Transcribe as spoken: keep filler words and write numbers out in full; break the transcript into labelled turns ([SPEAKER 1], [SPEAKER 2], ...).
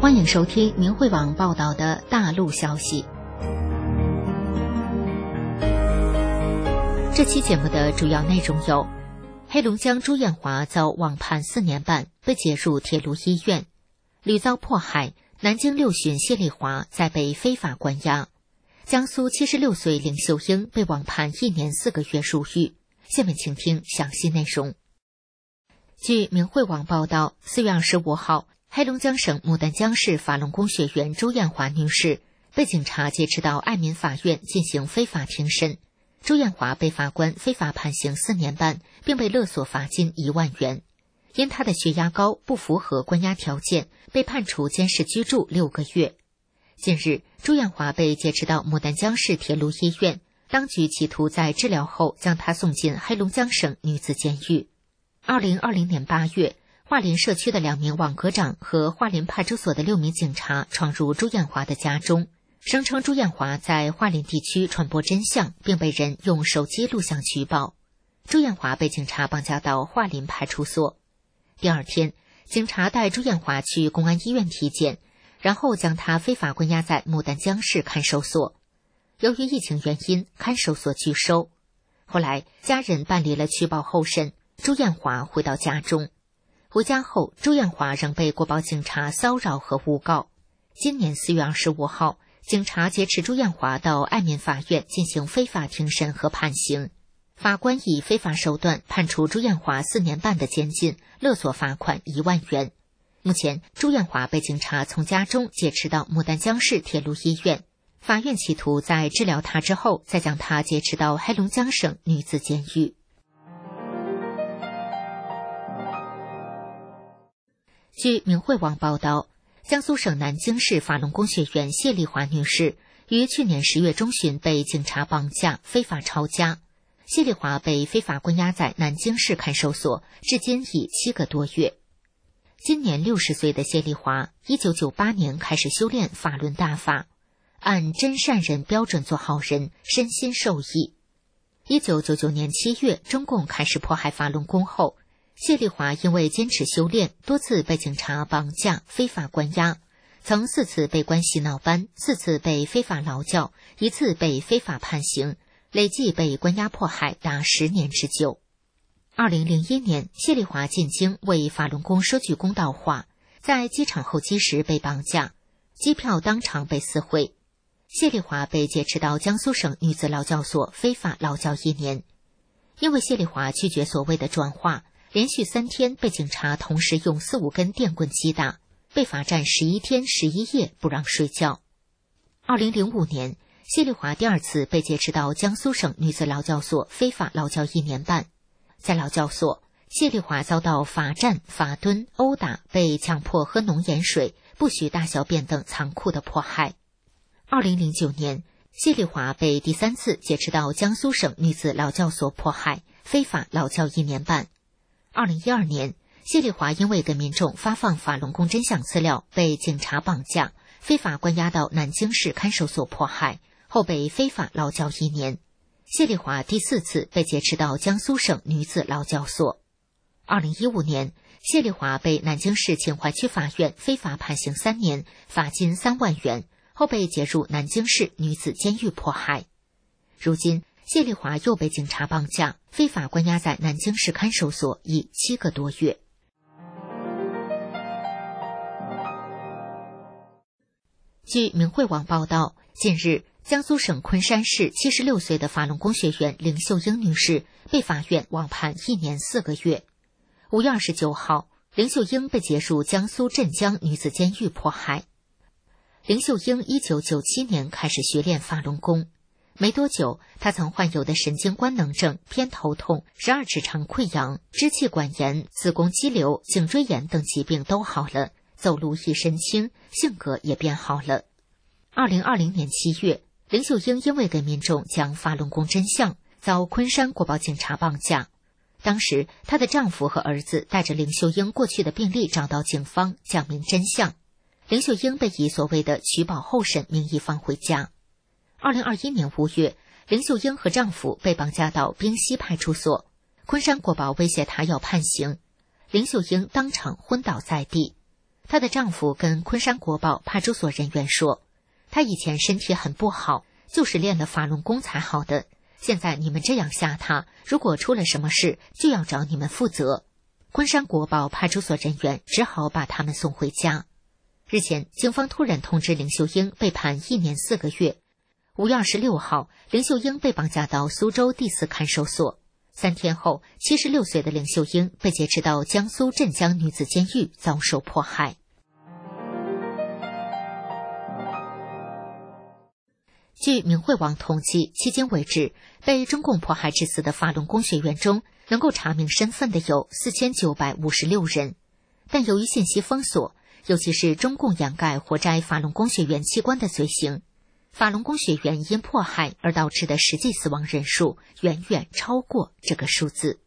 [SPEAKER 1] 欢迎收听明慧网报道的大陆消息。这期节目的主要内容有：黑龙江朱艳华遭网判四年半，被解入铁路医院；屡遭迫害，南京六旬谢丽华再被非法关押；江苏七十六岁林秀英被网判一年四个月入狱。下面请听详细内容。据明慧网报道，四月二十五号，黑龙江省牡丹江市法轮功学员朱艳华女士被警察劫持到爱民法院进行非法庭审。朱艳华被法官非法判刑四年半，并被勒索罚金一万元。因她的血压高，不符合关押条件，被判处监视居住六个月。近日，朱艳华被劫持到牡丹江市铁路医院，当局企图在治疗后将她送进黑龙江省女子监狱。二零二零年八月，桦林社区的两名网格长和桦林派出所的六名警察闯入朱艳华的家中，声称朱艳华在桦林地区传播真相，并被人用手机录像举报。朱艳华被警察绑架到桦林派出所。第二天，警察带朱艳华去公安医院体检，然后将她非法关押在牡丹江市看守所。由于疫情原因，看守所拒收。后来，家人办理了取保候审，朱艳华回到家中。回家后，朱艳华仍被国保警察骚扰和诬告。今年四月二十五号，警察劫持朱艳华到爱民法院进行非法庭审和判刑。法官以非法手段判处朱艳华四年半的监禁，勒索罚款一万元。目前，朱艳华被警察从家中劫持到牡丹江市铁路医院，法院企图在治疗她之后，再将她劫持到黑龙江省女子监狱。据明慧网报道，江苏省南京市法轮功学员谢丽华女士于去年十月中旬被警察绑架，非法抄家。谢丽华被非法关押在南京市看守所，至今已七个多月。今年六十岁的谢丽华，一九九八年开始修炼法轮大法，按真善人标准做好人，身心受益。一九九九年七月，中共开始迫害法轮功后，谢丽华因为坚持修炼，多次被警察绑架、非法关押，曾四次被关洗脑班，四次被非法劳教，一次被非法判刑，累计被关押迫害达十年之久。二零零一年，谢丽华进京为法轮功说句公道话，在机场候机时被绑架，机票当场被撕毁。谢丽华被劫持到江苏省女子劳教所非法劳教一年。因为谢丽华拒绝所谓的转化，连续三天被警察同时用四五根电棍击打，被罚站十一天十一夜不让睡觉。二零零五年，谢丽华第二次被劫持到江苏省女子劳教所非法劳教一年半。在劳教所，谢丽华遭到罚站、罚蹲、殴打，被强迫喝浓盐水，不许大小便等残酷的迫害。二零零九年，谢丽华被第三次劫持到江苏省女子劳教所迫害，非法劳教一年半。二零一二年，谢丽华因为给民众发放法轮功真相资料，被警察绑架，非法关押到南京市看守所迫害，后被非法劳教一年。谢丽华第四次被劫持到江苏省女子劳教所。二零一五年，谢丽华被南京市秦淮区法院非法判刑三年，罚金三万元，后被解入南京市女子监狱迫害。如今，谢丽华又被警察绑架，非法关押在南京市看守所已七个多月。据明慧网报道，近日，江苏省昆山市七十六岁的法轮功学员林秀英女士被法院网判一年四个月。五月二十九号，林秀英被解入江苏镇江女子监狱迫害。林秀英一九九七年开始学练法轮功，没多久，她曾患有的神经官能症、偏头痛、十二指肠溃疡、支气管炎、子宫肌瘤、颈椎炎等疾病都好了，走路一身轻，性格也变好了。二零二零年七月，林秀英因为给民众讲法轮功真相，遭昆山国保警察绑架。当时，她的丈夫和儿子带着林秀英过去的病历找到警方，讲明真相。林秀英被以所谓的取保候审名义放回家。二零二一年五月，林秀英和丈夫被绑架到冰溪派出所，昆山国保威胁她要判刑，林秀英当场昏倒在地。 她的丈夫跟昆山国宝派出所人员说，她以前身体很不好，就是练了法轮功才好的。现在你们这样吓她，如果出了什么事，就要找你们负责。昆山国宝派出所人员只好把他们送回家。日前，警方突然通知林秀英被判一年四个月。五月二十六号，林秀英被绑架到苏州第四看守所。三天后，七十六岁的林秀英被劫持到江苏镇江女子监狱，遭受迫害。据明慧网统计，迄今为止，被中共迫害致死的法轮功学员中，能够查明身份的有四千九百五十六人。但由于信息封锁，尤其是中共掩盖活摘法轮功学员器官的罪行，法轮功学员因迫害而导致的实际死亡人数远远超过这个数字。